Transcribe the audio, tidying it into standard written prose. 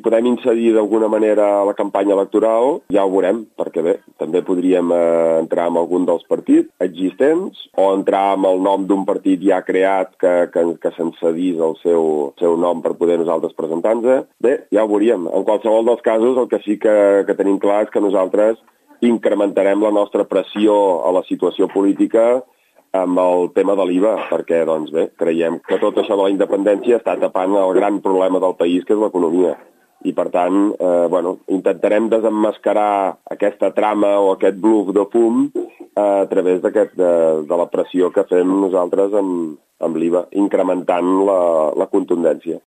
podem incidir d'alguna manera a la campanya electoral, ja ho veurem, perquè bé, també podríem entrar en algun dels partits existents o entrar amb el nom d'un partit ja creat que se'n cedís el seu nom per poder nosaltres presentar-nos. Bé, ja ho veuríem. En qualsevol dels casos, el que sí que tenim clar és que nosaltres incrementarem la nostra pressió a la situació política amb el tema de l'IVA, perquè, doncs bé, creiem que tot això de la independència està tapant el gran problema del país, que és l'economia. I, per tant, intentarem desemmascarar aquesta trama o aquest bluff de fum a través de la pressió que fem nosaltres amb l'IVA, incrementant la contundència.